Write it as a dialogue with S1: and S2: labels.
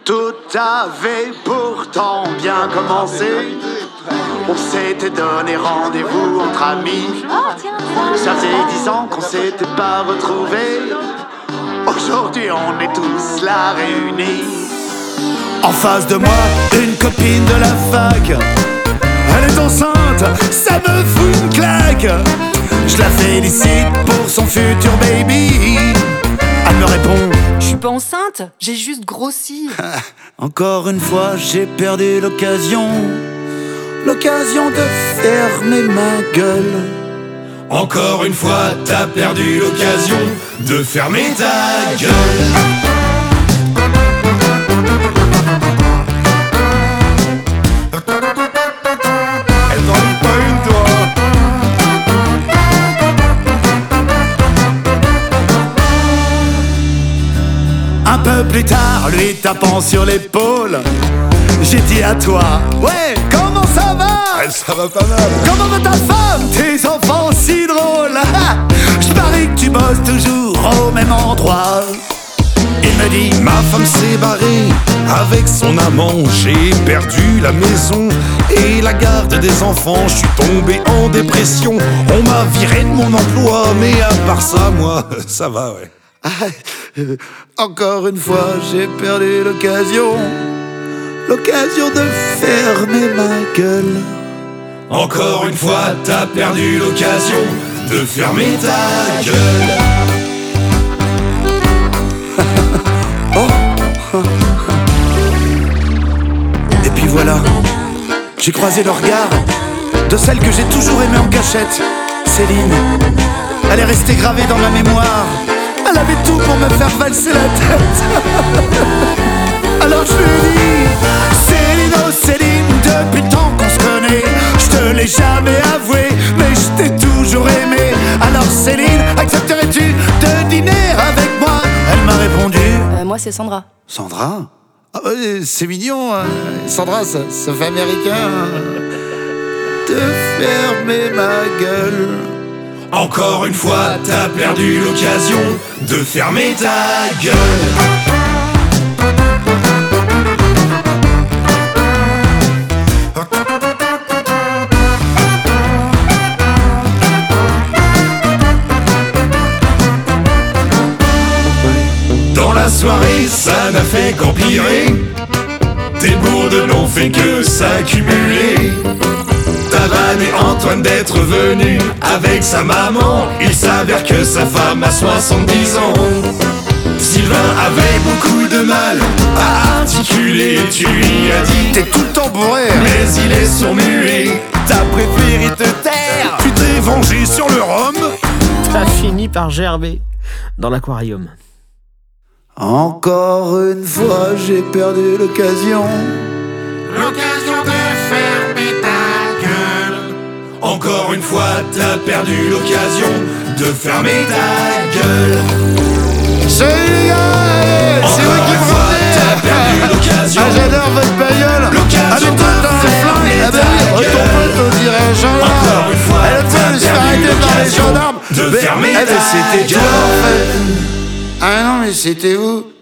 S1: Tout avait pourtant bien commencé. On s'était donné rendez-vous entre amis. Ça faisait 10 ans qu'on s'était pas retrouvés. Aujourd'hui on est tous là réunis. En face de moi, une copine de la fac. Elle est enceinte, ça me fout une claque. Je la félicite pour son futur baby. Elle me répond:
S2: je suis pas enceinte, j'ai juste grossi.
S1: Encore une fois, j'ai perdu l'occasion de fermer ma gueule.
S3: Encore une fois, t'as perdu l'occasion de fermer ta gueule. Elle t'en dit pas une, toi.
S1: Un peu plus tard, lui tapant sur l'épaule, j'ai dit à toi: ouais, comment ça va?
S3: Ça va pas mal.
S1: Comment va ta femme? Tes enfants si drôles. Je parie que tu bosses toujours au même endroit. Il me dit:
S3: ma femme s'est barrée avec son amant. J'ai perdu la maison et la garde des enfants. Je suis tombé en dépression. On m'a viré de mon emploi. Mais à part ça, moi, ça va, ouais.
S1: Encore une fois, j'ai perdu l'occasion de fermer ma gueule.
S3: Encore une fois, t'as perdu l'occasion de fermer ta gueule.
S1: Et puis voilà, j'ai croisé le regard de celle que j'ai toujours aimée en cachette, Céline. Elle est restée gravée dans ma mémoire. Elle avait tout pour me faire valser la tête. Alors je lui ai dit: Céline, oh Céline, depuis le temps qu'on se connaît, je te l'ai jamais avoué, mais je t'ai toujours aimé. Alors Céline, accepterais-tu de dîner avec moi? Elle m'a répondu:
S2: Moi c'est Sandra.
S1: Sandra? Ah, c'est mignon, hein. Sandra, ça fait américain. De fermer ma gueule.
S3: Encore une fois, t'as perdu l'occasion de fermer ta gueule. Dans la soirée, ça n'a fait qu'empirer. Tes bourdes n'ont fait que s'accumuler. T'as vanné Antoine d'être venu avec sa maman. Il s'avère que sa femme a 70 ans. Sylvain avait beaucoup de mal à articuler. Tu lui as dit:
S1: t'es tout le temps bourré,
S3: mais il est sourd-muet. T'as préféré te taire. Tu t'es vengé sur le rhum.
S4: T'as fini par gerber dans l'aquarium.
S1: Encore une fois, j'ai perdu l'occasion
S3: de fermer ta gueule. Encore une fois, t'as perdu l'occasion de fermer ta gueule.
S1: Salut les gars, c'est vous qui me
S3: t'as perdu l'occasion.
S1: Ah, j'adore votre bagnole.
S3: L'occasion de fermer ta gueule.
S1: Ton pote, on dirait un gendarme.
S3: Encore une fois,
S1: elle peut se faire arrêter par les gendarmes.
S3: de fermer ta
S1: C'était
S3: gueule.
S1: toi en fait. Ah non, mais c'était vous.